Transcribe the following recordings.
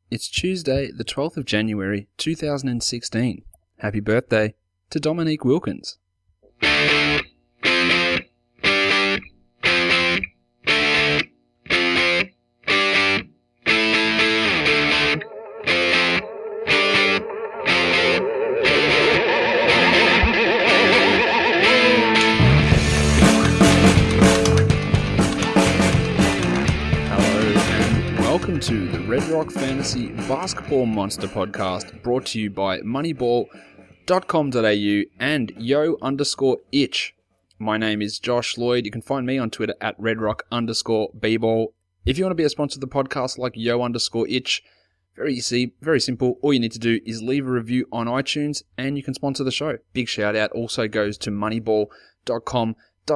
It's Tuesday, the 12th of January, 2016. Happy birthday to Dominique Wilkins. Welcome to the Red Rock Fantasy Basketball Monster Podcast, brought to you by Moneyball.com.au and yo_itch. My name is Josh Lloyd. You can find me on Twitter at redrock_bball. If you want to be a sponsor of the podcast like yo_itch, very easy, very simple. All you need to do is leave a review on iTunes and you can sponsor the show. Big shout out also goes to Moneyball.com.au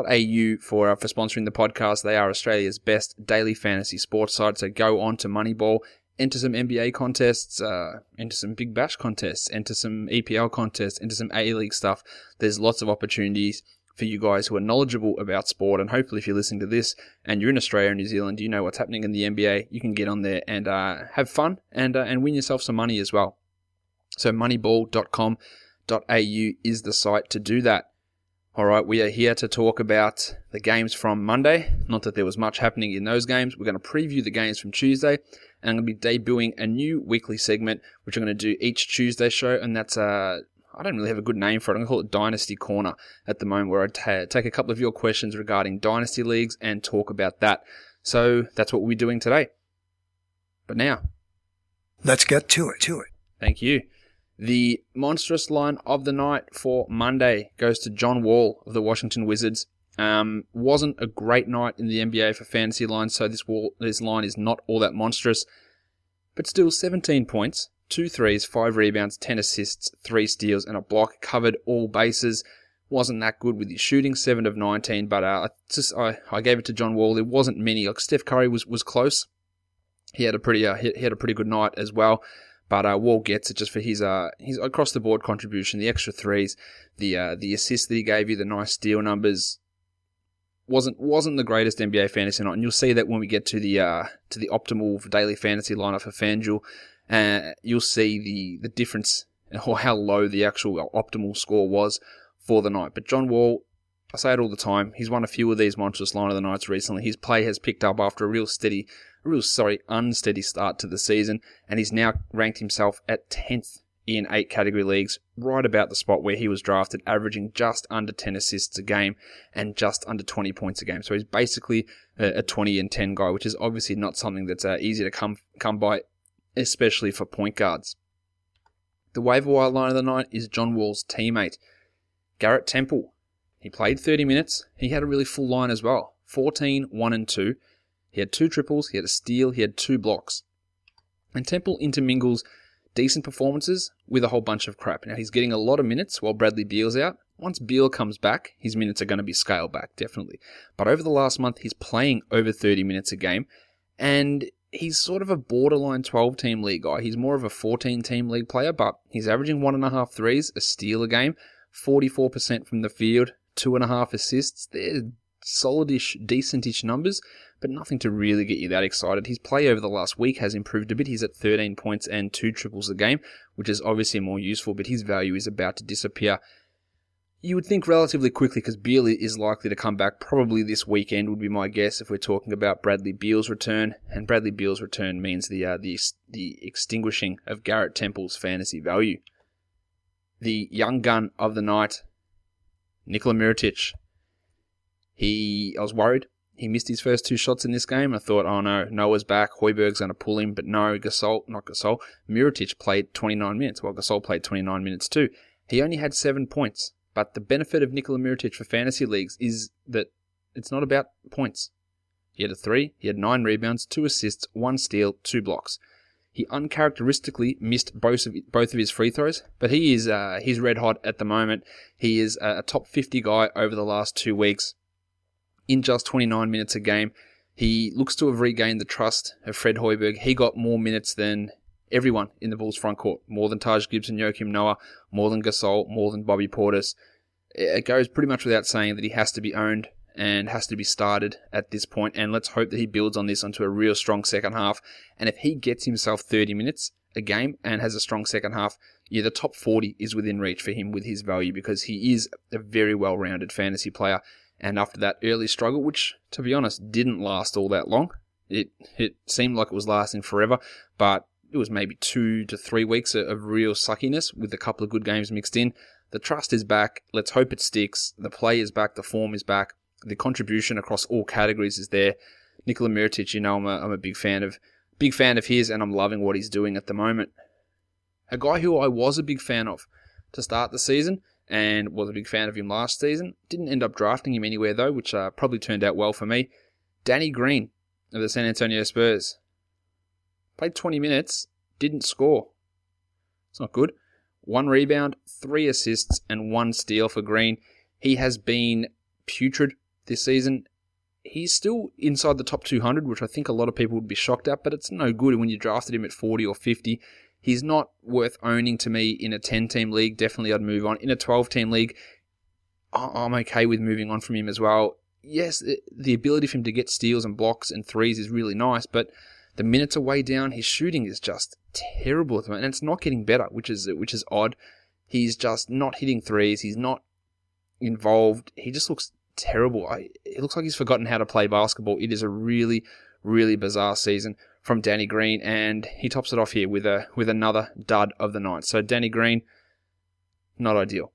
for sponsoring the podcast. They are Australia's best daily fantasy sports site. So go on to Moneyball, enter some NBA contests, enter some Big Bash contests, enter some EPL contests, enter some A-League stuff. There's lots of opportunities for you guys who are knowledgeable about sport. And hopefully if you're listening to this and you're in Australia and New Zealand, you know what's happening in the NBA, you can get on there and have fun and win yourself some money as well. So Moneyball.com.au is the site to do that. All right, we are here to talk about the games from Monday. Not that there was much happening in those games. We're going to preview the games from Tuesday, and I'm going to be debuting a new weekly segment, which I'm going to do each Tuesday show, and that's, I don't really have a good name for it. I'm going to call it Dynasty Corner at the moment, where I take a couple of your questions regarding Dynasty Leagues and talk about that. So that's what we'll be doing today. But now, let's get to it. Thank you. The monstrous line of the night for Monday goes to John Wall of the Washington Wizards. Wasn't a great night in the NBA for fantasy lines, so this line is not all that monstrous. But still, 17 points, 2 threes, 5 rebounds, 10 assists, 3 steals, and a block. Covered all bases. Wasn't that good with his shooting, 7 of 19. But I gave it to John Wall. There wasn't many. Like Steph Curry was close. He had a pretty good night as well. But Wall gets it just for his across the board contribution, the extra threes, the assist that he gave you, the nice steal numbers. Wasn't the greatest NBA fantasy night, and you'll see that when we get to the optimal daily fantasy lineup for FanDuel, you'll see the difference or how low the actual optimal score was for the night. But John Wall, I say it all the time, he's won a few of these monstrous line of the nights recently. His play has picked up after a unsteady start to the season, and he's now ranked himself at 10th in 8 category leagues, right about the spot where he was drafted, averaging just under 10 assists a game and just under 20 points a game. So he's basically a 20 and 10 guy, which is obviously not something that's easy to come by, especially for point guards. The waiver wire line of the night is John Wall's teammate, Garrett Temple. He played 30 minutes. He had a really full line as well. 14, 1 and 2. He had 2 triples, he had a steal, he had 2 blocks. And Temple intermingles decent performances with a whole bunch of crap. Now, he's getting a lot of minutes while Bradley Beal's out. Once Beal comes back, his minutes are going to be scaled back, definitely. But over the last month, he's playing over 30 minutes a game. And he's sort of a borderline 12-team league guy. He's more of a 14-team league player, but he's averaging 1.5 threes, a steal a game, 44% from the field, 2.5 assists. They're solidish, decentish numbers, but nothing to really get you that excited. His play over the last week has improved a bit. He's at 13 points and 2 triples a game, which is obviously more useful, but his value is about to disappear. You would think relatively quickly because Beal is likely to come back probably this weekend would be my guess if we're talking about Bradley Beal's return, and Bradley Beal's return means the extinguishing of Garrett Temple's fantasy value. The young gun of the night, Nikola Mirotic. I was worried. He missed his first 2 shots in this game. I thought, oh no, Noah's back. Hoiberg's going to pull him. But no, Mirotic played 29 minutes. Well, Gasol played 29 minutes too. He only had 7 points. But the benefit of Nikola Mirotic for fantasy leagues is that it's not about points. He had a 3. He had 9 rebounds, 2 assists, 1 steal, 2 blocks. He uncharacteristically missed both of his free throws. But he's red hot at the moment. He is a top 50 guy over the last 2 weeks. In just 29 minutes a game, he looks to have regained the trust of Fred Hoiberg. He got more minutes than everyone in the Bulls front court. More than Taj Gibson, Joakim Noah, more than Gasol, more than Bobby Portis. It goes pretty much without saying that he has to be owned and has to be started at this point. And let's hope that he builds on this onto a real strong second half. And if he gets himself 30 minutes a game and has a strong second half, yeah, the top 40 is within reach for him with his value, because he is a very well-rounded fantasy player. And after that early struggle, which, to be honest, didn't last all that long, it seemed like it was lasting forever, but it was maybe 2 to 3 weeks of real suckiness with a couple of good games mixed in. The trust is back. Let's hope it sticks. The play is back. The form is back. The contribution across all categories is there. Nikola Mirotic, I'm a big fan of his, and I'm loving what he's doing at the moment. A guy who I was a big fan of to start the season, and was a big fan of him last season. Didn't end up drafting him anywhere though, which probably turned out well for me. Danny Green of the San Antonio Spurs. Played 20 minutes, didn't score. It's not good. 1 rebound, 3 assists, and 1 steal for Green. He has been putrid this season. He's still inside the top 200, which I think a lot of people would be shocked at, but it's no good when you drafted him at 40 or 50. He's not worth owning to me in a 10-team league. Definitely I'd move on. In a 12-team league, I'm okay with moving on from him as well. Yes, the ability for him to get steals and blocks and threes is really nice, but the minutes are way down. His shooting is just terrible at the moment, and it's not getting better, which is odd. He's just not hitting threes. He's not involved. He just looks terrible. It looks like he's forgotten how to play basketball. It is a really, really bizarre season from Danny Green, and he tops it off here with another dud of the night. So Danny Green, not ideal.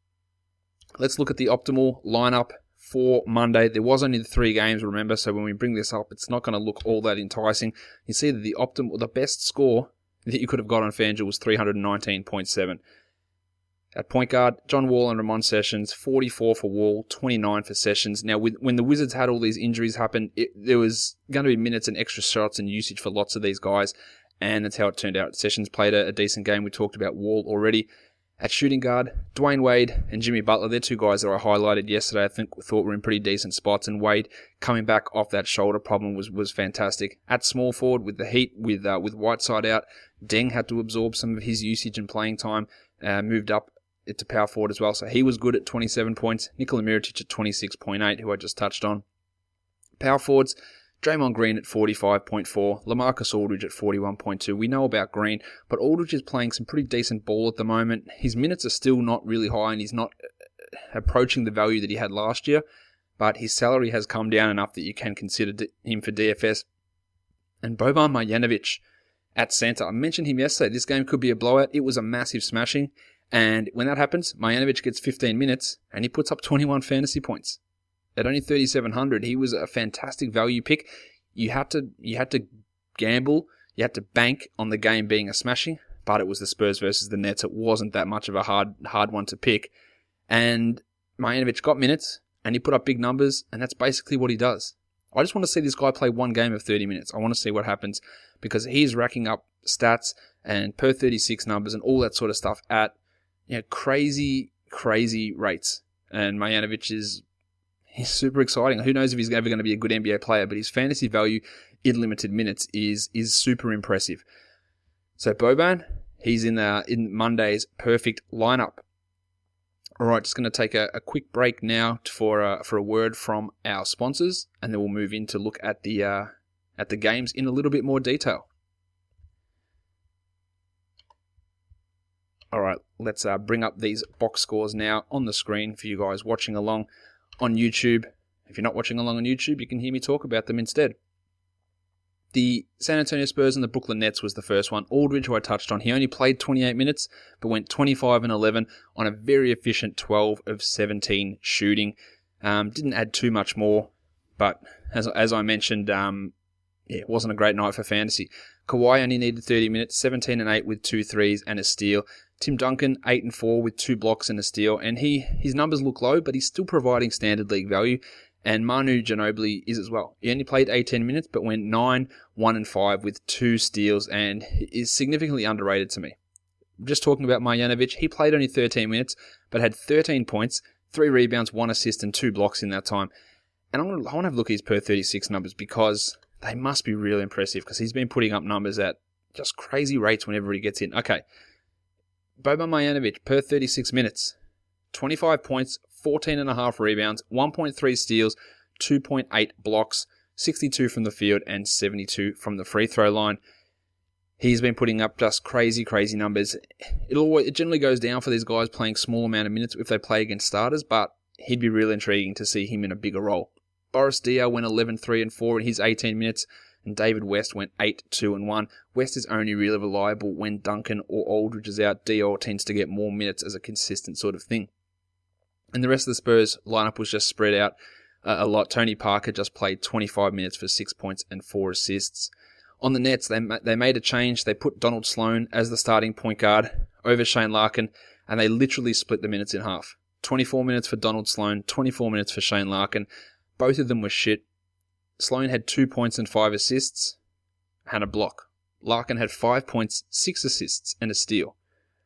Let's look at the optimal lineup for Monday. There was only the 3 games, remember, so when we bring this up, it's not going to look all that enticing. You see that the best score that you could have got on FanDuel was 319.7. At point guard, John Wall and Ramon Sessions, 44 for Wall, 29 for Sessions. Now, when the Wizards had all these injuries happen, there was going to be minutes and extra shots and usage for lots of these guys, and that's how it turned out. Sessions played a decent game. We talked about Wall already. At shooting guard, Dwayne Wade and Jimmy Butler, they're 2 guys that I highlighted yesterday. I thought were in pretty decent spots, and Wade coming back off that shoulder problem was fantastic. At small forward with the Heat, with Whiteside out, Deng had to absorb some of his usage and playing time, moved up to power forward as well, so he was good at 27 points. Nikola Mirotic at 26.8, who I just touched on. Power forwards, Draymond Green at 45.4, LaMarcus Aldridge at 41.2. We know about Green, but Aldridge is playing some pretty decent ball at the moment. His minutes are still not really high, and he's not approaching the value that he had last year, but his salary has come down enough that you can consider him for DFS. And Boban Marjanovic at center. I mentioned him yesterday. This game could be a blowout. It was a massive smashing. And when that happens, Marjanovic gets 15 minutes and he puts up 21 fantasy points. At only 3,700, he was a fantastic value pick. You had to gamble, you had to bank on the game being a smashing, but it was the Spurs versus the Nets. It wasn't that much of a hard one to pick. And Marjanovic got minutes and he put up big numbers, and that's basically what he does. I just want to see this guy play one game of 30 minutes. I want to see what happens, because he's racking up stats and per 36 numbers and all that sort of stuff at crazy rates. And Marjanovic he's super exciting. Who knows if he's ever going to be a good NBA player, but his fantasy value in limited minutes is super impressive. So Boban, he's in Monday's perfect lineup. All right, just going to take a quick break now for a word from our sponsors, and then we'll move in to look at the games in a little bit more detail. All right, let's bring up these box scores now on the screen for you guys watching along on YouTube. If you're not watching along on YouTube, you can hear me talk about them instead. The San Antonio Spurs and the Brooklyn Nets was the first one. Aldridge, who I touched on, he only played 28 minutes, but went 25 and 11 on a very efficient 12 of 17 shooting. Didn't add too much more, but as I mentioned, it wasn't a great night for fantasy. Kawhi only needed 30 minutes, 17 and 8 with 2 threes and a steal. Tim Duncan, 8 and 4 with 2 blocks and a steal. And his numbers look low, but he's still providing standard league value. And Manu Ginobili is as well. He only played 18 minutes, but went 9, 1 and 5 with 2 steals, and is significantly underrated to me. Just talking about Marjanovic, he played only 13 minutes, but had 13 points, 3 rebounds, 1 assist, and 2 blocks in that time. And I want to have a look at his per 36 numbers, because they must be really impressive, because he's been putting up numbers at just crazy rates whenever he gets in. Okay, Boban Marjanovic per 36 minutes, 25 points, 14.5 rebounds, 1.3 steals, 2.8 blocks, 62 from the field, and 72 from the free throw line. He's been putting up just crazy, crazy numbers. It generally goes down for these guys playing small amount of minutes if they play against starters, but he'd be really intriguing to see him in a bigger role. Boris Diaw went 11, 3, and 4 in his 18 minutes, and David West went 8, 2, and 1. West is only really reliable when Duncan or Aldridge is out. Diaw tends to get more minutes as a consistent sort of thing. And the rest of the Spurs lineup was just spread out a lot. Tony Parker just played 25 minutes for 6 points and 4 assists. On the Nets, they made a change. They put Donald Sloan as the starting point guard over Shane Larkin, and they literally split the minutes in half. 24 minutes for Donald Sloan, 24 minutes for Shane Larkin. Both of them were shit. Sloan had 2 points and 5 assists, had a block. Larkin had 5 points, 6 assists, and a steal.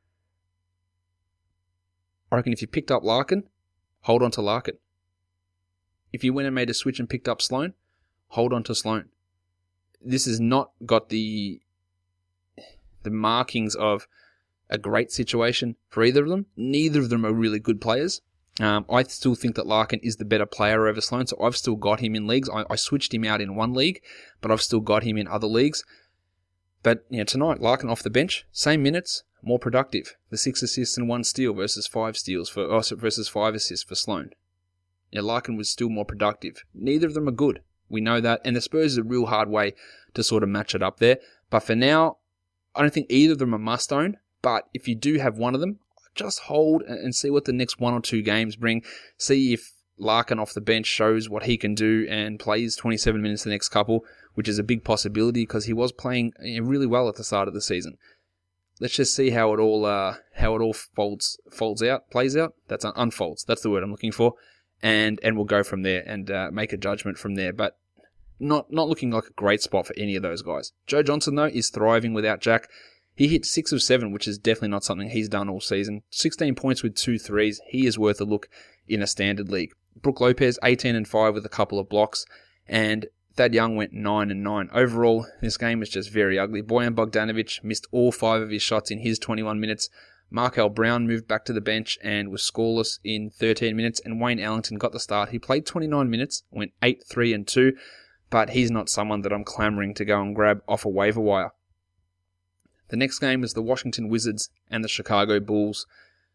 I reckon if you picked up Larkin, hold on to Larkin. If you went and made a switch and picked up Sloan, hold on to Sloan. This has not got the markings of a great situation for either of them. Neither of them are really good players. I still think that Larkin is the better player over Sloan, so I've still got him in leagues. I switched him out in one league, but I've still got him in other leagues. But tonight, Larkin off the bench, same minutes, more productive. The 6 assists and 1 steal versus 5 assists for Sloan. Larkin was still more productive. Neither of them are good. We know that, and the Spurs is a real hard way to sort of match it up there. But for now, I don't think either of them are must-own. But if you do have one of them, just hold and see what the next 1 or 2 games bring. See if Larkin off the bench shows what he can do and plays 27 minutes the next couple, which is a big possibility because he was playing really well at the start of the season. Let's just see how it all plays out. That's unfolds. That's the word I'm looking for. And we'll go from there and make a judgment from there. But not looking like a great spot for any of those guys. Joe Johnson, though, is thriving without Jack. He hit 6 of 7, which is definitely not something he's done all season. 16 points with 2 threes. He is worth a look in a standard league. Brook Lopez, 18 and 5 with a couple of blocks. And Thad Young went 9 and 9. Overall, this game was just very ugly. Bojan Bogdanovic missed all 5 of his shots in his 21 minutes. Markel Brown moved back to the bench and was scoreless in 13 minutes, and Wayne Ellington got the start. He played 29 minutes, went 8, 3, and 2, but he's not someone that I'm clamoring to go and grab off a waiver wire. The next game was the Washington Wizards and the Chicago Bulls.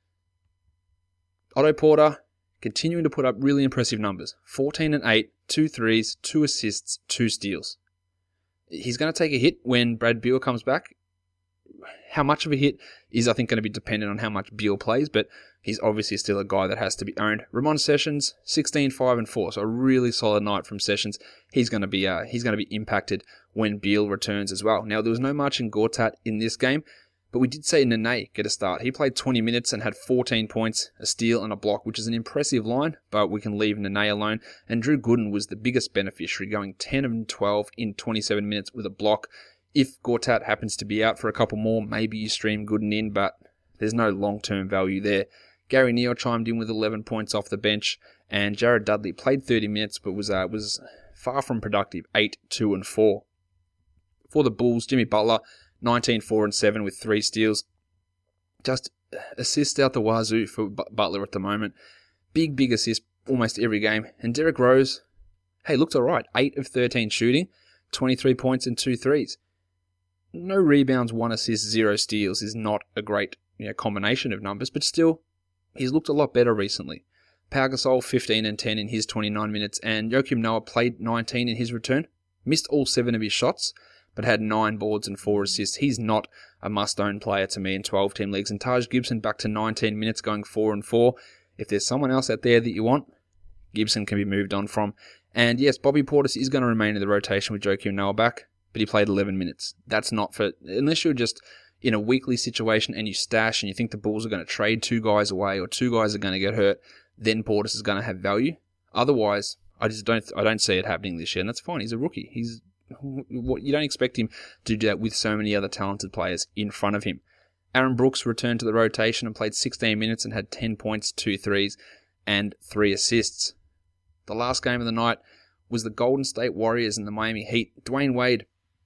Otto Porter continuing to put up really impressive numbers. 14 and 8, 2 threes, 2 assists, 2 steals. He's going to take a hit when Brad Beal comes back. How much of a hit is, I think, going to be dependent on how much Beal plays, but he's obviously still a guy that has to be owned. Ramon Sessions, 16, 5, and 4, so a really solid night from Sessions. He's going to be impacted when Beal returns as well. Now, there was no Marcin Gortat in this game, but we did see Nene get a start. He played 20 minutes and had 14 points, a steal, and a block, which is an impressive line, but we can leave Nene alone. And Drew Gooden was the biggest beneficiary, going 10 and 12 in 27 minutes with a block. If Gortat happens to be out for a couple more, maybe you stream Gooden in, but there's no long-term value there. Gary Neal chimed in with 11 points off the bench, and Jared Dudley played 30 minutes, but was far from productive, 8, 2, and 4. For the Bulls, Jimmy Butler, 19, 4, and 7 with 3 steals. Just assists out the wazoo for Butler at the moment. Big assist almost every game. And Derrick Rose, looked alright, 8 of 13 shooting, 23 points and 2 threes. No rebounds, 1 assist, 0 steals is not a great combination of numbers, but still, he's looked a lot better recently. Pau Gasol, 15 and 10 in his 29 minutes, and Joakim Noah played 19 in his return. Missed all 7 of his shots, but had 9 boards and 4 assists. He's not a must-own player to me in 12-team leagues. And Taj Gibson back to 19 minutes, going 4 and 4. If there's someone else out there that you want, Gibson can be moved on from. And yes, Bobby Portis is going to remain in the rotation with Joakim Noah back, but he played 11 minutes. That's not for... Unless you're just in a weekly situation and you stash and you think the Bulls are going to trade 2 guys away or 2 guys are going to get hurt, then Portis is going to have value. Otherwise, I don't see it happening this year, and that's fine. He's a rookie. You don't expect him to do that with so many other talented players in front of him. Aaron Brooks returned to the rotation and played 16 minutes and had 10 points, 2 threes, and 3 assists. The last game of the night was the Golden State Warriors and the Miami Heat. Dwayne Wade,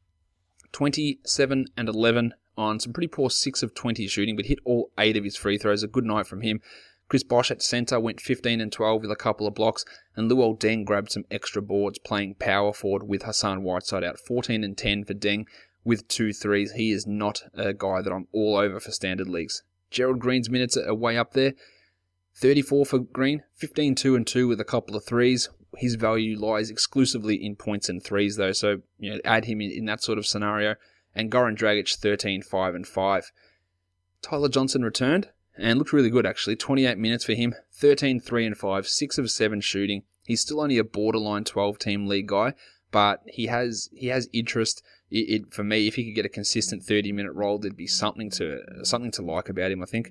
27 and 11 on some pretty poor 6 of 20 shooting, but hit all 8 of his free throws. A good night from him. Chris Bosch at centre went 15 and 12 with a couple of blocks, and Luol Deng grabbed some extra boards playing power forward with Hassan Whiteside out 14 and 10 for Deng with 2 threes. He is not a guy that I'm all over for standard leagues. Gerald Green's minutes are way up there. 34 for Green, 15, 2 and 2 with a couple of threes. His value lies exclusively in points and threes though, so add him in that sort of scenario. And Goran Dragic 13, 5 and 5. Tyler Johnson returned and looked really good actually. 28 minutes for him, 13, 3 and 5, 6 of 7 shooting. He's still only a borderline 12-team league guy, but he has interest. For me, if he could get a consistent 30-minute role, there'd be something to like about him, I think.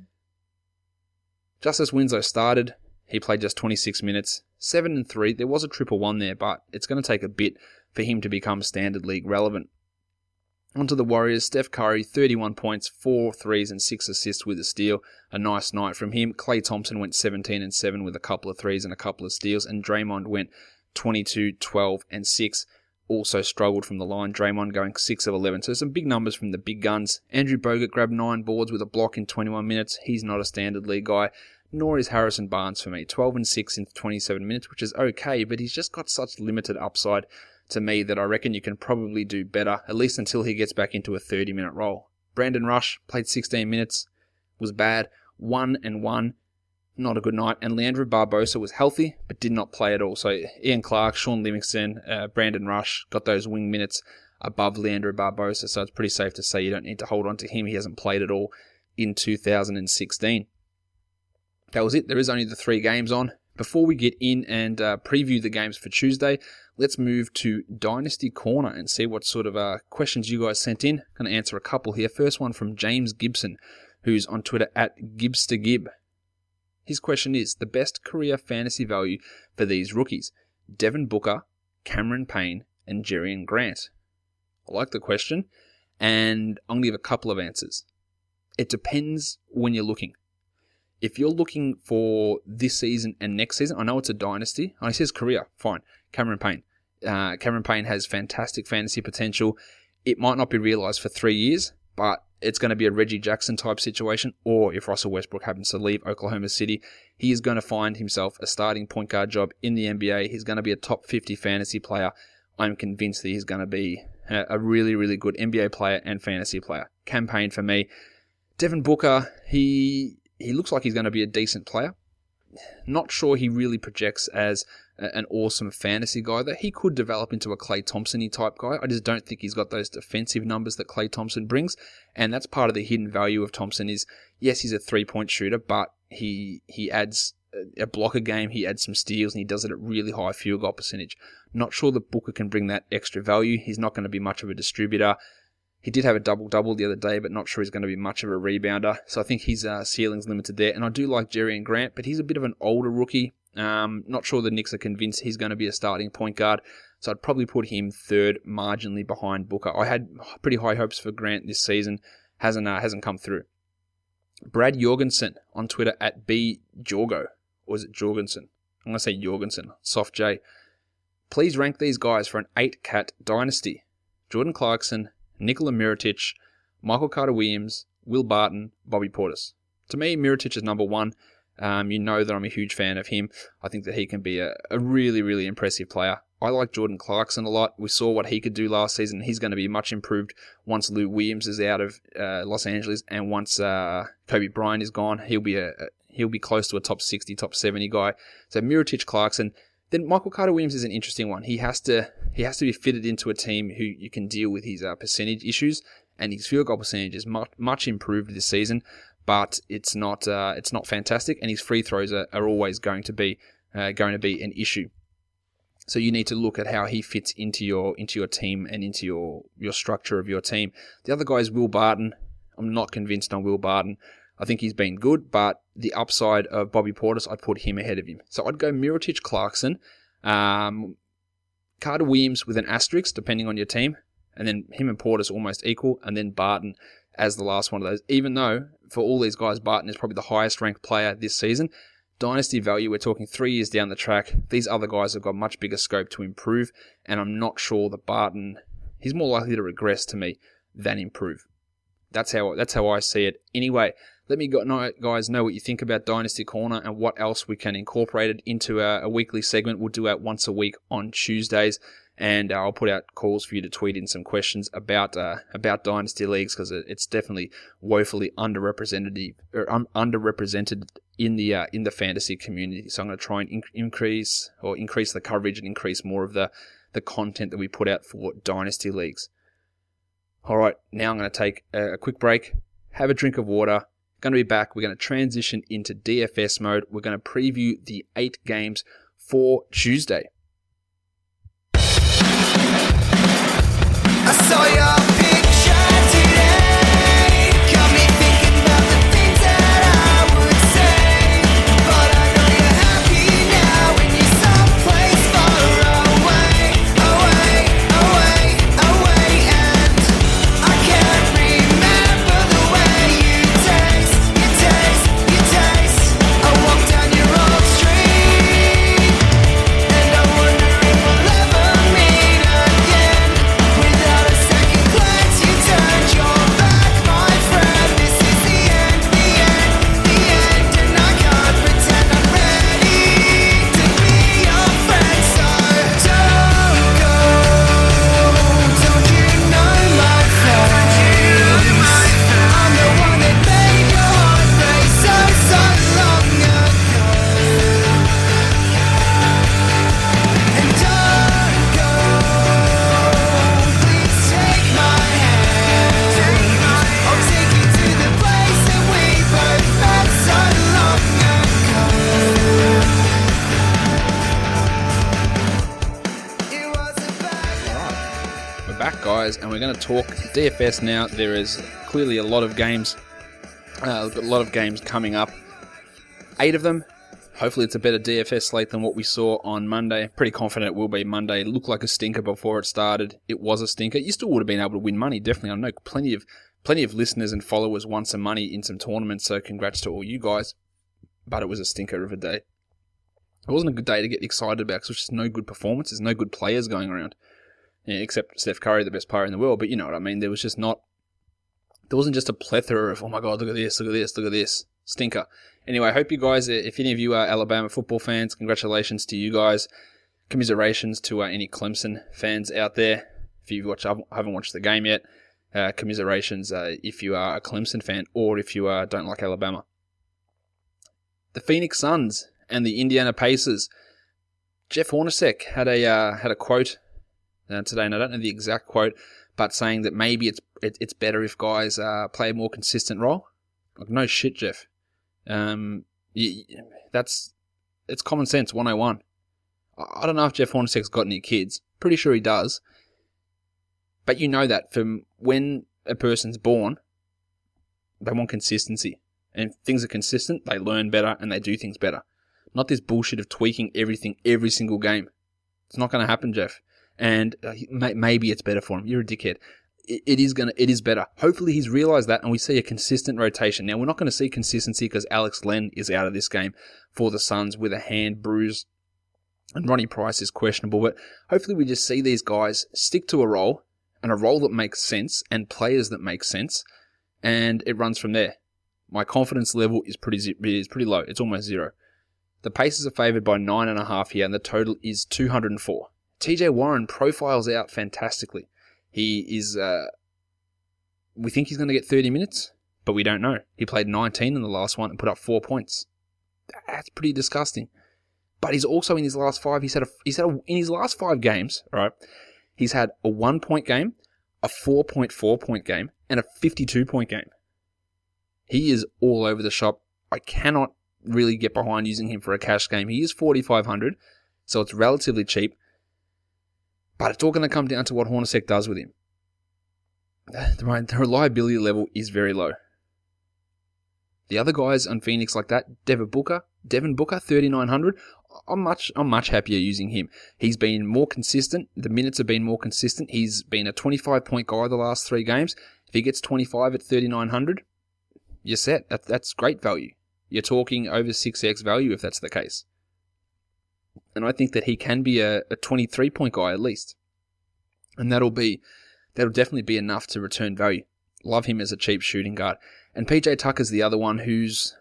Justice Winslow started. He played just 26 minutes, 7 and 3. There was a 1-1 there, but it's going to take a bit for him to become standard league relevant. Onto the Warriors, Steph Curry, 31 points, 4 threes and 6 assists with a steal. A nice night from him. Klay Thompson went 17 and 7 with a couple of threes and a couple of steals. And Draymond went 22, 12 and 6. Also struggled from the line. Draymond going 6 of 11. So some big numbers from the big guns. Andrew Bogut grabbed 9 boards with a block in 21 minutes. He's not a standard league guy. Nor is Harrison Barnes for me. 12 and 6 in 27 minutes, which is okay, but he's just got such limited upside to me that I reckon you can probably do better, at least until he gets back into a 30-minute role. Brandon Rush played 16 minutes, was bad, 1 and 1, not a good night. And Leandro Barbosa was healthy, but did not play at all. So Ian Clark, Sean Livingston, Brandon Rush got those wing minutes above Leandro Barbosa, so it's pretty safe to say you don't need to hold on to him. He hasn't played at all in 2016. That was it. There is only the 3 games on. Before we get in and preview the games for Tuesday, let's move to Dynasty Corner and see what sort of questions you guys sent in. I'm going to answer a couple here. First one from James Gibson, who's on Twitter at Gibstergib. His question is, the best career fantasy value for these rookies, Devin Booker, Cameron Payne, and Jerian Grant. I like the question, and I'm going to give a couple of answers. It depends when you're looking. If you're looking for this season and next season, I know it's a dynasty. He says career, fine. Cameron Payne. Cameron Payne has fantastic fantasy potential. It might not be realised for 3 years, but it's going to be a Reggie Jackson type situation, or if Russell Westbrook happens to leave Oklahoma City, he is going to find himself a starting point guard job in the NBA. He's going to be a top 50 fantasy player. I'm convinced that he's going to be a really, really good NBA player and fantasy player. Cam Payne for me. Devin Booker, he looks like he's going to be a decent player. Not sure he really projects as an awesome fantasy guy, though. He could develop into a Klay Thompson-y type guy. I just don't think he's got those defensive numbers that Klay Thompson brings, and that's part of the hidden value of Thompson is, yes, he's a three-point shooter, but he adds a block a game, he adds some steals, and he does it at really high field goal percentage. Not sure that Booker can bring that extra value. He's not going to be much of a distributor. He did have a double-double the other day, but not sure he's going to be much of a rebounder. So I think his ceiling's limited there. And I do like Jerian Grant, but he's a bit of an older rookie. Not sure the Knicks are convinced he's going to be a starting point guard. So I'd probably put him third, marginally behind Booker. I had pretty high hopes for Grant this season. Hasn't come through. Brad Jorgensen on Twitter at BJorgo. Or is it Jorgensen? I'm going to say Jorgensen. Soft J. Please rank these guys for an 8-cat dynasty. Jordan Clarkson, Nikola Mirotic, Michael Carter-Williams, Will Barton, Bobby Portis. To me, Mirotic is number 1. You know that I'm a huge fan of him. I think that he can be a really, really impressive player. I like Jordan Clarkson a lot. We saw what he could do last season. He's going to be much improved once Lou Williams is out of Los Angeles, and once Kobe Bryant is gone, he'll be close to a top 60, top 70 guy. So Mirotic, Clarkson. Then Michael Carter-Williams is an interesting one. He has to be fitted into a team who you can deal with his percentage issues, and his field goal percentage is much improved this season, but it's not fantastic, and his free throws are always going to be an issue. So you need to look at how he fits into your team and into your structure of your team. The other guy is Will Barton. I'm not convinced on Will Barton. I think he's been good, but the upside of Bobby Portis, I'd put him ahead of him. So I'd go Mirotic, Clarkson, Carter-Williams with an asterisk, depending on your team, and then him and Portis almost equal, and then Barton as the last one of those. Even though, for all these guys, Barton is probably the highest ranked player this season, dynasty value, we're talking 3 years down the track, these other guys have got much bigger scope to improve, and I'm not sure that Barton, he's more likely to regress to me than improve. That's how I see it. Anyway, let me guys know what you think about Dynasty Corner and what else we can incorporate it into a weekly segment. We'll do it once a week on Tuesdays, and I'll put out calls for you to tweet in some questions about Dynasty Leagues, because it's definitely woefully underrepresented in the fantasy community. So I'm going to try and increase the coverage and increase more of the content that we put out for Dynasty Leagues. All right, now I'm going to take a quick break, have a drink of water. Going to be back. We're going to transition into DFS mode. We're going to preview the 8 games for Tuesday. I saw your picture today. Got me thinking about the things that I would say. But I know you're happy now when you're someplace far away. And I can't remember the way you taste. I walk down your old street, and I wonder if we'll ever meet again. Without a second glance, you turned your back, my friend. This is the end, and I can't pretend I'm ready to be your friend. So don't go, don't you know my face? I'm the one that made your heart race so long ago. And don't go, please take my hand. I'll take you to the place that we both met so long ago. It was a bad We're back, guys, and we're going to talk DFS now. There is clearly a lot of games, coming up. 8 of them. Hopefully it's a better DFS slate than what we saw on Monday. Pretty confident it will be Monday. It looked like a stinker before it started. It was a stinker. You still would have been able to win money, definitely. I know plenty of listeners and followers won some money in some tournaments, so congrats to all you guys. But it was a stinker of a day. It wasn't a good day to get excited about because there's just no good performances, no good players going around. Yeah, except Steph Curry, the best player in the world, but you know what I mean. There wasn't just a plethora of, oh my God, look at this, stinker. Anyway, I hope you guys, if any of you are Alabama football fans, congratulations to you guys. Commiserations to any Clemson fans out there. If you haven't watched the game yet, commiserations if you are a Clemson fan or if you don't like Alabama. The Phoenix Suns and the Indiana Pacers. Jeff Hornacek had a quote today, and I don't know the exact quote, but saying that maybe it's better if guys play a more consistent role. Like, no shit, Jeff. It's common sense 101. I don't know if Jeff Hornacek's got any kids. Pretty sure he does. But you know that from when a person's born, they want consistency. And if things are consistent, they learn better and they do things better. Not this bullshit of tweaking everything every single game. It's not going to happen, Jeff. And maybe it's better for him. You're a dickhead. It is better. Hopefully he's realized that and we see a consistent rotation. Now, we're not going to see consistency because Alex Len is out of this game for the Suns with a hand bruise. And Ronnie Price is questionable. But hopefully we just see these guys stick to a role, and a role that makes sense, and players that make sense. And it runs from there. My confidence level is pretty low. It's almost 0. The Pacers are favored by 9.5 here, and the total is 204. TJ Warren profiles out fantastically. He is, we think he's going to get 30 minutes, but we don't know. He played 19 in the last one and put up 4 points. That's pretty disgusting. But he's also in his last 5, in his last 5 games, right? He's had a 1-point game, a 4.4 point game, and a 52-point game. He is all over the shop. I cannot really get behind using him for a cash game. He is $4,500, so it's relatively cheap. But it's all going to come down to what Hornacek does with him. The reliability level is very low. The other guys on Phoenix like that, Devin Booker, 3,900. I'm much happier using him. He's been more consistent. The minutes have been more consistent. He's been a 25-point guy the last 3 games. If he gets 25 at 3,900, you're set. That's great value. You're talking over 6x value if that's the case. And I think that he can be a 23-point guy at least. And that'll definitely be enough to return value. Love him as a cheap shooting guard. And PJ Tucker's the other one who's,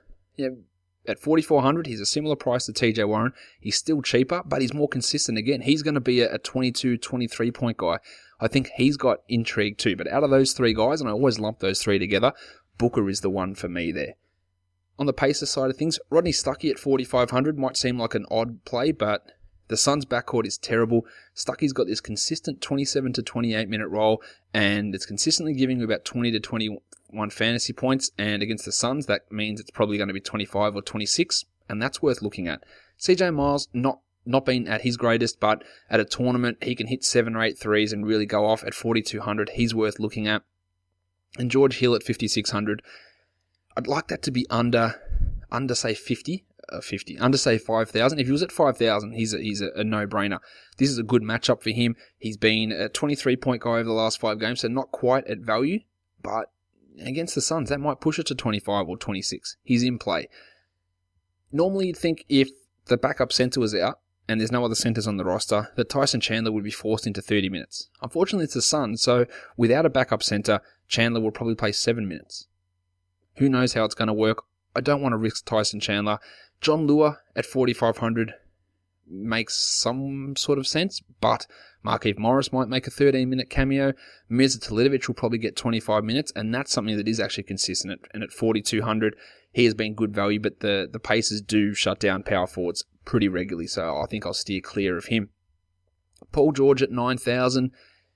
at 4,400, he's a similar price to TJ Warren. He's still cheaper, but he's more consistent again. He's going to be a 22, 23 point guy. I think he's got intrigue too. But out of those three guys, and I always lump those three together, Booker is the one for me there. On the Pacers side of things, Rodney Stuckey at 4,500 might seem like an odd play, but the Suns' backcourt is terrible. Stuckey's got this consistent 27 to 28 minute role, and it's consistently giving you about 20 to 21 fantasy points, and against the Suns, that means it's probably going to be 25 or 26, and that's worth looking at. CJ Miles, not been at his greatest, but at a tournament, he can hit 7 or 8 threes and really go off at 4,200. He's worth looking at. And George Hill at 5,600. I'd like that to be under say 50, under say 5,000. If he was at 5,000, he's a no-brainer. This is a good matchup for him. He's been a 23-point guy over the last 5 games, so not quite at value, but against the Suns, that might push it to 25 or 26. He's in play. Normally, you'd think if the backup center was out and there's no other centers on the roster, that Tyson Chandler would be forced into 30 minutes. Unfortunately, it's the Suns, so without a backup center, Chandler will probably play 7 minutes. Who knows how it's going to work? I don't want to risk Tyson Chandler. John Lua at 4,500 makes some sort of sense, but Markieff Morris might make a 13-minute cameo. Mirza Teletovic will probably get 25 minutes, and that's something that is actually consistent. And at 4,200, he has been good value, but the Pacers do shut down power forwards pretty regularly, so I think I'll steer clear of him. Paul George at 9,000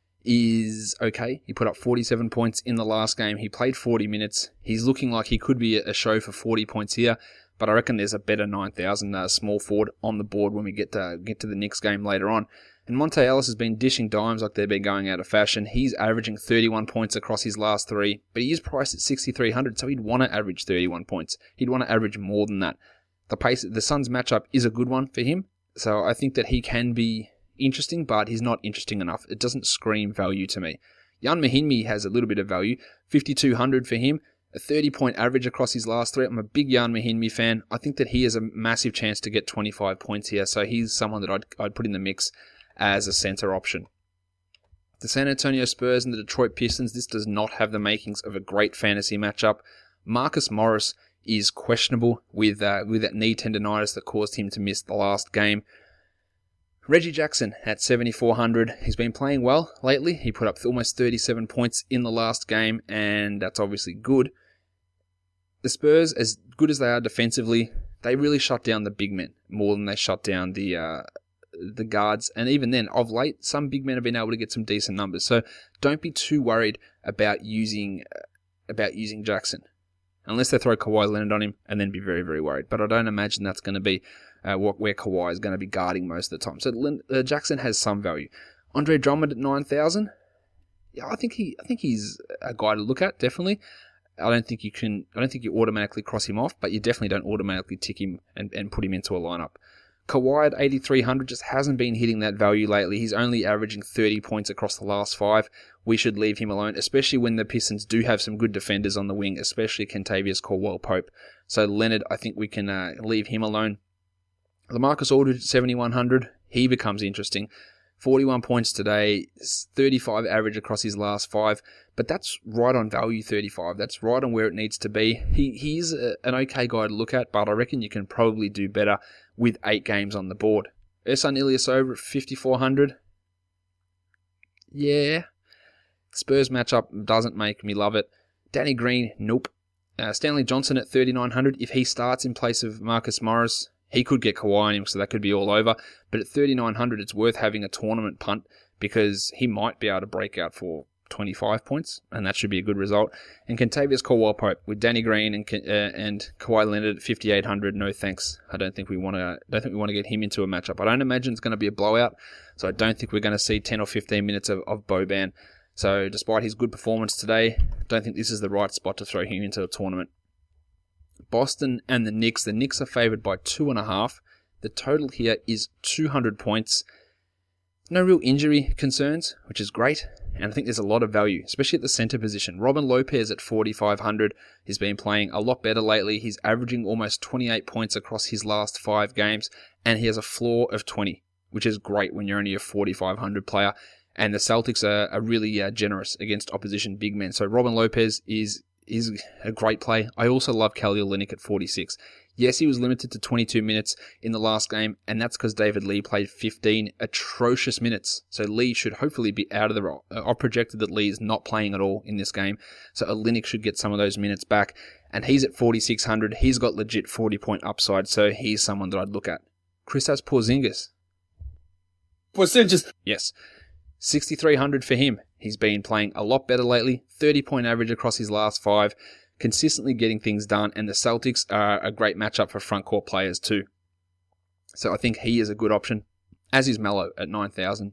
is okay. He put up 47 points in the last game. He played 40 minutes. He's looking like he could be a show for 40 points here, but I reckon there's a better 9,000 small forward on the board when we get to the Knicks game later on. And Monte Ellis has been dishing dimes like they've been going out of fashion. He's averaging 31 points across his last 3, but he is priced at 6,300, so he'd want to average 31 points. He'd want to average more than that. The Suns matchup is a good one for him, so I think that he can be interesting, but he's not interesting enough. It doesn't scream value to me. Jan Mahinmi has a little bit of value, 5,200 for him, a 30-point average across his last 3. I'm a big Jan Mahinmi fan. I think that he has a massive chance to get 25 points here, so he's someone that I'd put in the mix as a center option. The San Antonio Spurs and the Detroit Pistons, this does not have the makings of a great fantasy matchup. Marcus Morris is questionable with that knee tendonitis that caused him to miss the last game. Reggie Jackson at 7,400. He's been playing well lately. He put up almost 37 points in the last game, and that's obviously good. The Spurs, as good as they are defensively, they really shut down the big men more than they shut down the guards. And even then, of late, some big men have been able to get some decent numbers. So don't be too worried about using Jackson, unless they throw Kawhi Leonard on him, and then be very, very worried. But I don't imagine that's going to be where Kawhi is going to be guarding most of the time. So Jackson has some value. Andre Drummond at 9,000. Yeah, I think he's a guy to look at, definitely. I don't think you automatically cross him off, but you definitely don't automatically tick him and put him into a lineup. Kawhi at 8,300 just hasn't been hitting that value lately. He's only averaging 30 points across the last 5. We should leave him alone, especially when the Pistons do have some good defenders on the wing, especially Kentavious Caldwell-Pope. So Leonard, I think we can leave him alone. LaMarcus Aldridge at 7,100, he becomes interesting. 41 points today, 35 average across his last 5, but that's right on value 35. That's right on where it needs to be. He's an okay guy to look at, but I reckon you can probably do better with 8 games on the board. Ersan Ilyasova at 5,400. Yeah. Spurs matchup doesn't make me love it. Danny Green, nope. Stanley Johnson at 3,900. If he starts in place of Marcus Morris, he could get Kawhi on him, so that could be all over. But at 3,900, it's worth having a tournament punt because he might be able to break out for 25 points, and that should be a good result. And Kentavious Caldwell-Pope with Danny Green and Kawhi Leonard at 5,800. No thanks. I don't think we want to get him into a matchup. I don't imagine it's going to be a blowout, so I don't think we're going to see 10 or 15 minutes of Boban. So despite his good performance today, I don't think this is the right spot to throw him into a tournament. Boston and the Knicks. The Knicks are favored by 2.5. The total here is 200 points. No real injury concerns, which is great. And I think there's a lot of value, especially at the center position. Robin Lopez at 4,500 has been playing a lot better lately. He's averaging almost 28 points across his last 5 games, and he has a floor of 20, which is great when you're only a 4,500 player. And the Celtics are really generous against opposition big men. So Robin Lopez is a great play. I also love Kelly Olynyk at 46. Yes, he was limited to 22 minutes in the last game, and that's because David Lee played 15 atrocious minutes. So Lee should hopefully be out of the role. I've projected that Lee is not playing at all in this game, so Olynyk should get some of those minutes back. And he's at 4,600. He's got legit 40-point upside, so he's someone that I'd look at. Kristaps Porzingis. Porzingis. Yes. 6,300 for him. He's been playing a lot better lately. 30-point average across his last 5. Consistently getting things done. And the Celtics are a great matchup for front court players too. So I think he is a good option. As is Melo at 9,000.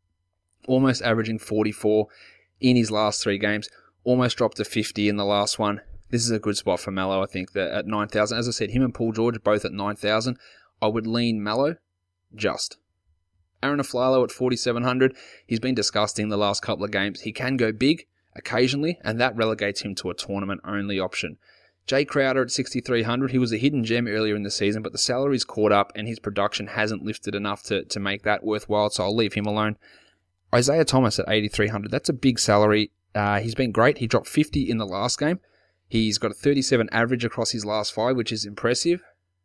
Almost averaging 44 in his last 3 games. Almost dropped to 50 in the last one. This is a good spot for Melo, I think, that at 9,000. As I said, him and Paul George are both at 9,000. I would lean Melo just. Aaron Aflalo at 4,700. He's been disgusting the last couple of games. He can go big occasionally, and that relegates him to a tournament-only option. Jay Crowder at 6,300. He was a hidden gem earlier in the season, but the salary's caught up, and his production hasn't lifted enough to make that worthwhile, so I'll leave him alone. Isaiah Thomas at 8,300. That's a big salary. He's been great. He dropped 50 in the last game. He's got a 37 average across his last 5, which is impressive.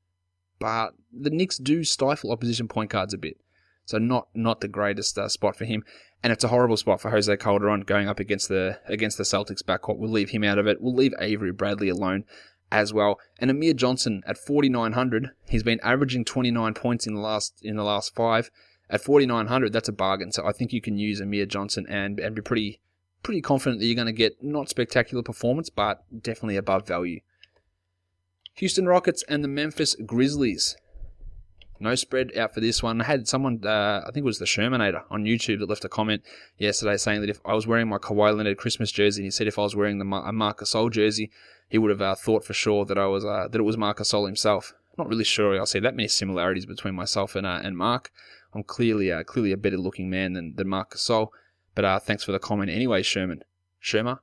But the Knicks do stifle opposition point guards a bit. So not the greatest spot for him. And it's a horrible spot for Jose Calderon going up against the Celtics backcourt. We'll leave him out of it. We'll leave Avery Bradley alone as well. And Amir Johnson at 4,900. He's been averaging 29 points in the last 5. At 4,900, that's a bargain. So I think you can use Amir Johnson and be pretty confident that you're going to get not spectacular performance, but definitely above value. Houston Rockets and the Memphis Grizzlies. No spread out for this one. I had someone, I think it was the Shermanator on YouTube, that left a comment yesterday saying that if I was wearing my Kawhi Leonard Christmas jersey, and he said if I was wearing a Marc Gasol jersey, he would have thought for sure that that it was Marc Gasol himself. Not really sure I see that many similarities between myself and Marc. I'm clearly a better looking man than Marc Gasol. But thanks for the comment anyway, Shermanator.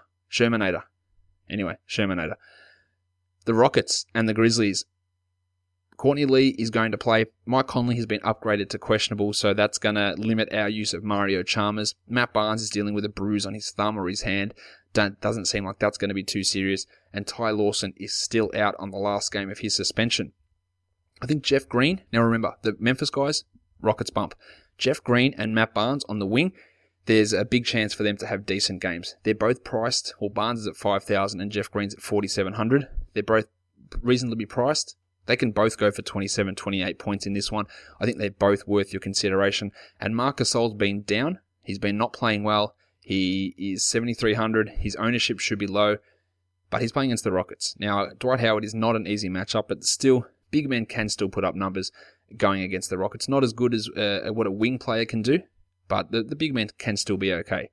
Anyway, Shermanator. The Rockets and the Grizzlies. Courtney Lee is going to play. Mike Conley has been upgraded to questionable, so that's going to limit our use of Mario Chalmers. Matt Barnes is dealing with a bruise on his thumb or his hand. Doesn't seem like that's going to be too serious. And Ty Lawson is still out on the last game of his suspension. I think Jeff Green, now remember, the Memphis guys, Rockets bump. Jeff Green and Matt Barnes on the wing, there's a big chance for them to have decent games. They're both priced, well, Barnes is at 5,000 and Jeff Green's at 4,700. They're both reasonably priced. They can both go for 27, 28 points in this one. I think they're both worth your consideration. And Marc Gasol's been down. He's been not playing well. He is 7,300. His ownership should be low, but he's playing against the Rockets. Now, Dwight Howard is not an easy matchup, but still, big men can still put up numbers going against the Rockets. Not as good as what a wing player can do, but the big men can still be okay.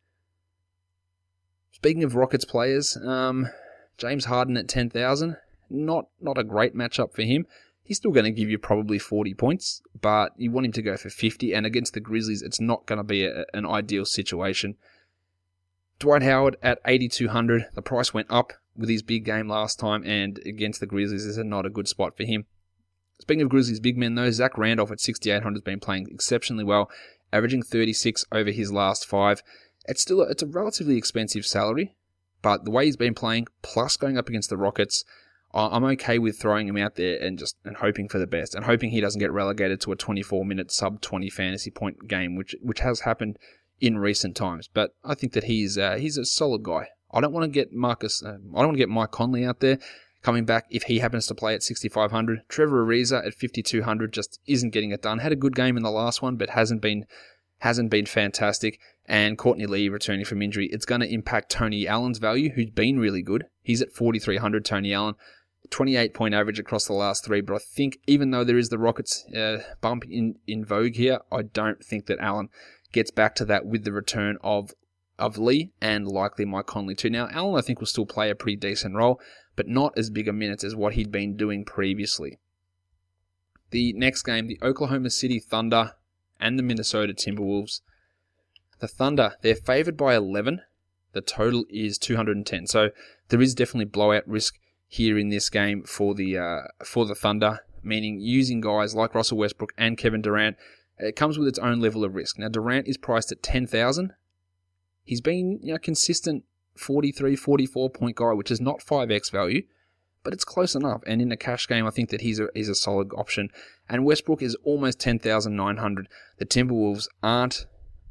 Speaking of Rockets players, James Harden at 10,000. Not a great matchup for him. He's still going to give you probably 40 points, but you want him to go for 50, and against the Grizzlies, it's not going to be an ideal situation. Dwight Howard at 8,200. The price went up with his big game last time, and against the Grizzlies, this is not a good spot for him. Speaking of Grizzlies big men, though, Zach Randolph at 6,800 has been playing exceptionally well, averaging 36 over his last 5. It's a relatively expensive salary, but the way he's been playing, plus going up against the Rockets, I'm okay with throwing him out there and hoping for the best, and hoping he doesn't get relegated to a 24-minute sub-20 fantasy point game, which has happened in recent times. But I think that he's a solid guy. I don't want to get Mike Conley out there coming back if he happens to play at 6,500. Trevor Ariza at 5,200 just isn't getting it done. Had a good game in the last one, but hasn't been fantastic. And Courtney Lee returning from injury, it's going to impact Tony Allen's value, who's been really good. He's at 4,300. Tony Allen. 28-point average across the last 3, but I think even though there is the Rockets bump in vogue here, I don't think that Allen gets back to that with the return of Lee and likely Mike Conley too. Now, Allen I think will still play a pretty decent role, but not as big a minutes as what he'd been doing previously. The next game, the Oklahoma City Thunder and the Minnesota Timberwolves. The Thunder, they're favored by 11. The total is 210, so there is definitely blowout risk here in this game for the Thunder, meaning using guys like Russell Westbrook and Kevin Durant It comes with its own level of risk. Now, Durant is priced at 10,000. He's been consistent 43, 44 point guy, which is not 5x value, but it's close enough. And in a cash game, I think that he's a solid option. And Westbrook is almost 10,900. The Timberwolves aren't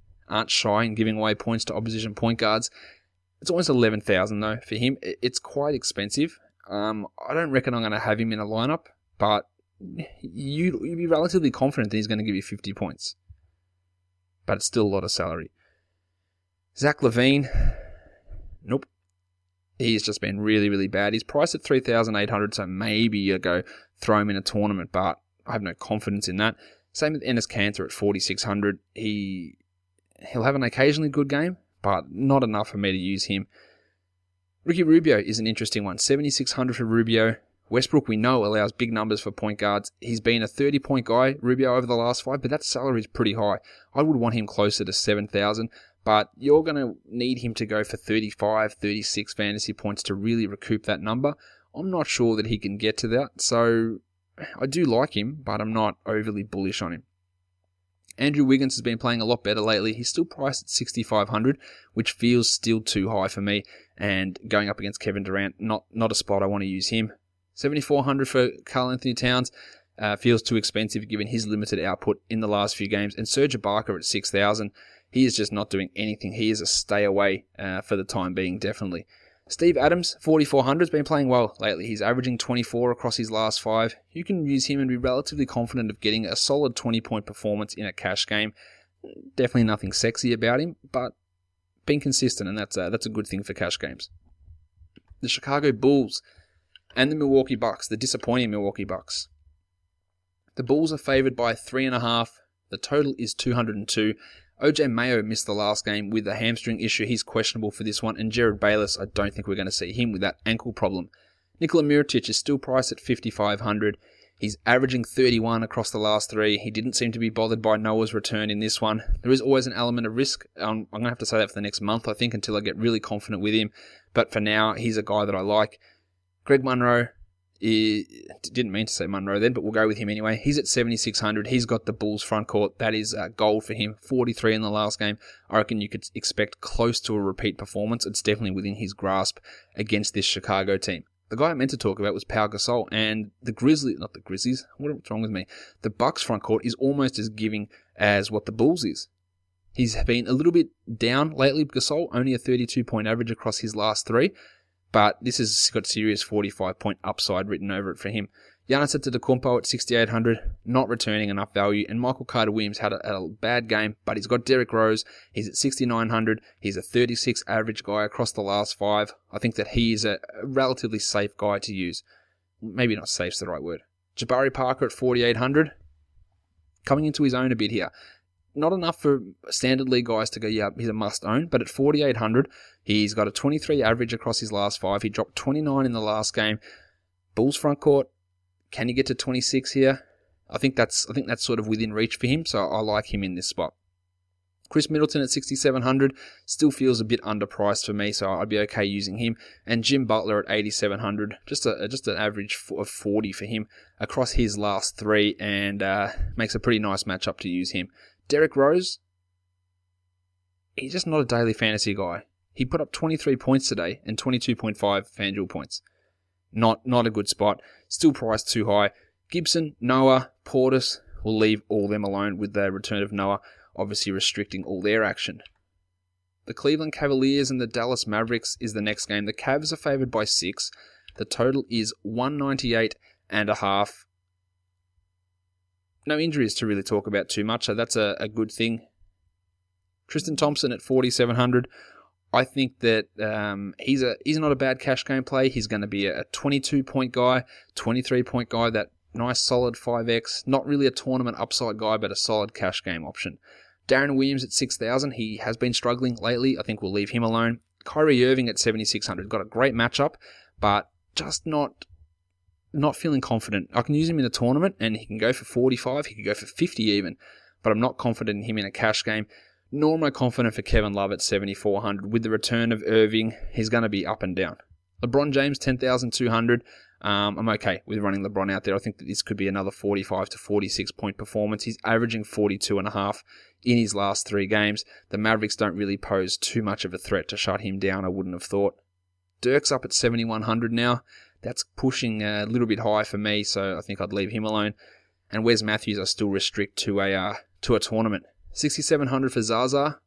shy in giving away points to opposition point guards. It's almost 11,000 though for him. It's quite expensive. I don't reckon I'm going to have him in a lineup, but you'd be relatively confident that he's going to give you 50 points. But it's still a lot of salary. Zach LaVine, nope. He's just been really, really bad. He's priced at 3,800, so maybe you go throw him in a tournament, but I have no confidence in that. Same with Enes Kanter at 4,600. He'll have an occasionally good game, but not enough for me to use him. Ricky Rubio is an interesting one. 7,600 for Rubio. Westbrook, we know, allows big numbers for point guards. He's been a 30-point guy, Rubio, over the last 5, but that salary is pretty high. I would want him closer to 7,000, but you're going to need him to go for 35, 36 fantasy points to really recoup that number. I'm not sure that he can get to that, so I do like him, but I'm not overly bullish on him. Andrew Wiggins has been playing a lot better lately. He's still priced at 6,500, which feels still too high for me, and going up against Kevin Durant, not a spot I want to use him. 7,400 for Karl Anthony Towns feels too expensive given his limited output in the last few games. And Serge Ibaka at 6,000, he is just not doing anything. He is a stay away for the time being, definitely. Steve Adams, 4,400, has been playing well lately. He's averaging 24 across his last 5. You can use him and be relatively confident of getting a solid 20-point performance in a cash game. Definitely nothing sexy about him, but being consistent, and that's a good thing for cash games. The Chicago Bulls and the Milwaukee Bucks, the disappointing Milwaukee Bucks. The Bulls are favored by 3.5. The total is 202. OJ Mayo missed the last game with a hamstring issue. He's questionable for this one. And Jared Bayless, I don't think we're going to see him with that ankle problem. Nikola Mirotic is still priced at 5,500. He's averaging 31 across the last 3. He didn't seem to be bothered by Noah's return in this one. There is always an element of risk. I'm going to have to say that for the next month, I think, until I get really confident with him. But for now, he's a guy that I like. Greg Monroe, didn't mean to say Monroe then, but we'll go with him anyway. He's at 7,600. He's got the Bulls front court. That is gold for him. 43 in the last game. I reckon you could expect close to a repeat performance. It's definitely within his grasp against this Chicago team. The guy I meant to talk about was Pau Gasol, and the Grizzlies, what's wrong with me? The Bucks front court is almost as giving as what the Bulls is. He's been a little bit down lately, Gasol, only a 32-point average across his last 3. But this has got serious 45-point upside written over it for him. Giannis Antetokounmpo at 6,800, not returning enough value. And Michael Carter-Williams had a bad game, but he's got Derrick Rose. He's at 6,900. He's a 36 average guy across the last 5. I think that he is a relatively safe guy to use. Maybe not safe's the right word. Jabari Parker at 4,800, coming into his own a bit here. Not enough for standard league guys to go, yeah, he's a must-own, but at 4,800, he's got a 23 average across his last 5. He dropped 29 in the last game. Bulls front court, can you get to 26 here? I think that's sort of within reach for him, so I like him in this spot. Chris Middleton at 6,700 still feels a bit underpriced for me, so I'd be okay using him. And Jim Butler at 8,700, just an average of 40 for him across his last 3, and makes a pretty nice matchup to use him. Derrick Rose, he's just not a daily fantasy guy. He put up 23 points today and 22.5 FanDuel points. Not a good spot. Still priced too high. Gibson, Noah, Portis, we'll leave all them alone with the return of Noah, obviously restricting all their action. The Cleveland Cavaliers and the Dallas Mavericks is the next game. The Cavs are favored by 6. The total is 198.5. No injuries to really talk about too much, so that's a good thing. Tristan Thompson at 4,700. I think that he's not a bad cash game play. He's going to be a 22-point guy, 23-point guy, that nice solid 5x. Not really a tournament upside guy, but a solid cash game option. Darren Williams at 6,000. He has been struggling lately. I think we'll leave him alone. Kyrie Irving at 7,600. Got a great matchup, but just not feeling confident. I can use him in a tournament, and he can go for 45. He could go for 50 even, but I'm not confident in him in a cash game. Nor am I confident for Kevin Love at 7,400. With the return of Irving, he's going to be up and down. LeBron James, 10,200. I'm okay with running LeBron out there. I think that this could be another 45 to 46 point performance. He's averaging 42.5 in his last 3 games. The Mavericks don't really pose too much of a threat to shut him down, I wouldn't have thought. Dirk's up at 7,100 now. That's pushing a little bit high for me, so I think I'd leave him alone. And Wes Matthews I still restrict to a tournament. 6,700 for Zaza.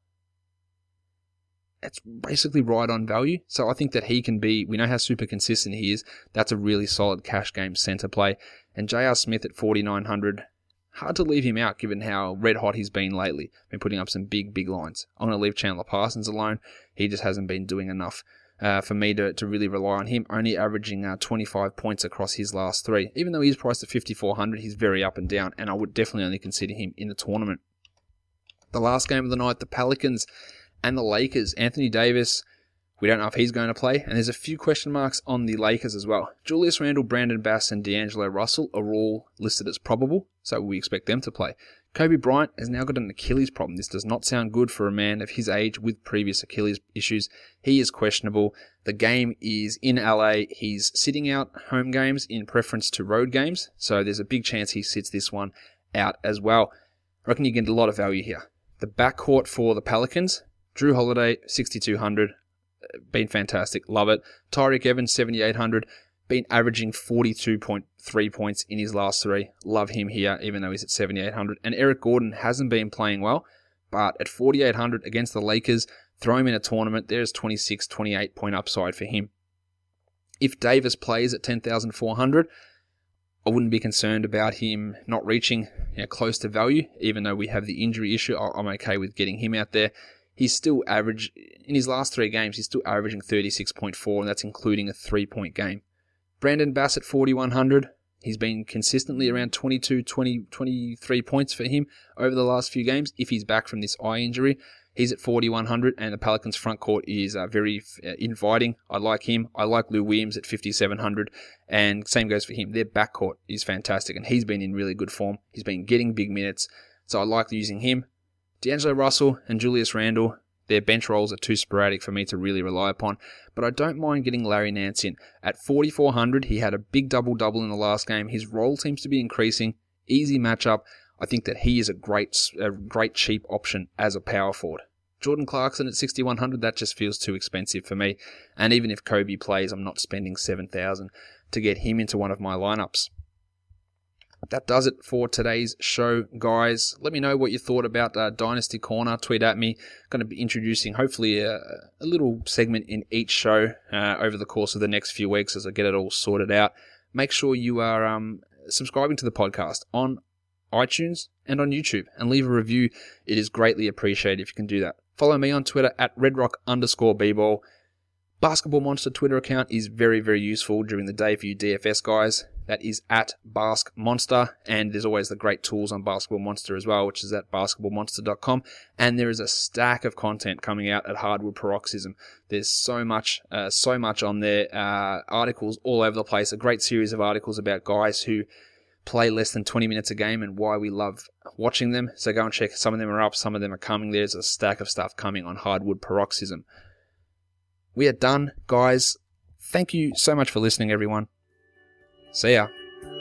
It's basically right on value. So I think that he can be, we know how super consistent he is. That's a really solid cash game center play. And J.R. Smith at 4,900. Hard to leave him out given how red hot he's been lately. Been putting up some big lines. I'm going to leave Chandler Parsons alone. He just hasn't been doing enough for me to really rely on him. Only averaging 25 points across his last 3. Even though he's priced at 5,400, he's very up and down. And I would definitely only consider him in the tournament. The last game of the night, the Pelicans and the Lakers. Anthony Davis, we don't know if he's going to play, and there's a few question marks on the Lakers as well. Julius Randle, Brandon Bass, and D'Angelo Russell are all listed as probable, so we expect them to play. Kobe Bryant has now got an Achilles problem. This does not sound good for a man of his age with previous Achilles issues. He is questionable. The game is in LA. He's sitting out home games in preference to road games, so there's a big chance he sits this one out as well. I reckon you get a lot of value here. The backcourt for the Pelicans, Drew Holiday, 6,200, been fantastic, love it. Tyreek Evans, 7,800, been averaging 42.3 points in his last 3. Love him here, even though he's at 7,800. And Eric Gordon hasn't been playing well, but at 4,800 against the Lakers, throw him in a tournament, there's 26, 28 point upside for him. If Davis plays at 10,400, I wouldn't be concerned about him not reaching close to value, even though we have the injury issue. I'm okay with getting him out there. He's still in his last 3 games, he's still averaging 36.4, and that's including a 3-point game. Brandon Bass at 4,100. He's been consistently around 22, 20, 23 points for him over the last few games. If he's back from this eye injury, he's at 4,100, and the Pelicans front court is very inviting. I like him. I like Lou Williams at 5,700, and same goes for him. Their backcourt is fantastic, and he's been in really good form. He's been getting big minutes, so I like using him. D'Angelo Russell and Julius Randle, their bench roles are too sporadic for me to really rely upon, but I don't mind getting Larry Nance in. At 4,400, he had a big double-double in the last game. His role seems to be increasing. Easy matchup. I think that he is a great cheap option as a power forward. Jordan Clarkson at 6,100, that just feels too expensive for me. And even if Kobe plays, I'm not spending 7,000 to get him into one of my lineups. That does it for today's show, guys. Let me know what you thought about Dynasty Corner. Tweet at me. Going to be introducing, hopefully, a little segment in each show over the course of the next few weeks as I get it all sorted out. Make sure you are subscribing to the podcast on iTunes and on YouTube, and leave a review. It is greatly appreciated if you can do that. Follow me on Twitter at redrock_bball. Basketball Monster Twitter account is very, very useful during the day for you DFS guys. That is at BaskMonster, and there's always the great tools on Basketball Monster as well, which is at basketballmonster.com. And there is a stack of content coming out at Hardwood Paroxysm. There's so much on there. Articles all over the place. A great series of articles about guys who play less than 20 minutes a game and why we love watching them. So go and check. Some of them are up, some of them are coming. There's a stack of stuff coming on Hardwood Paroxysm. We are done, guys. Thank you so much for listening, everyone. See ya.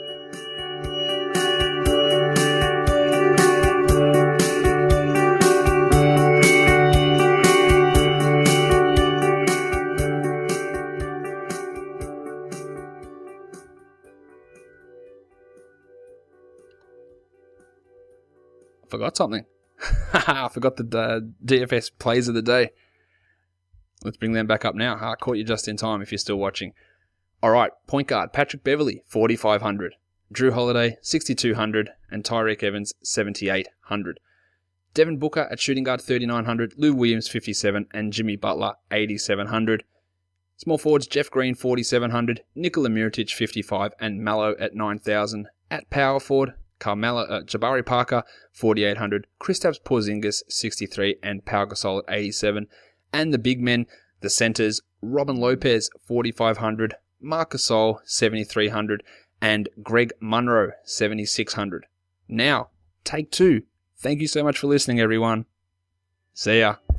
Forgot something. I forgot the DFS plays of the day. Let's bring them back up now. I caught you just in time if you're still watching. All right, point guard, Patrick Beverley, 4,500. Drew Holiday, 6,200. And Tyreek Evans, 7,800. Devin Booker at shooting guard, 3,900. Lou Williams, 57. And Jimmy Butler, 8,700. Small forwards, Jeff Green, 4,700. Nikola Mirotic, 55. And Mallow at 9,000. At power forward, Jabari Parker, 4,800. Kristaps Porzingis, 63. And Pau Gasol at 87. And the big men, the centers, Robin Lopez, 4,500. Marc Gasol, 7,300, and Greg Monroe, 7,600. Now, take 2. Thank you so much for listening, everyone. See ya.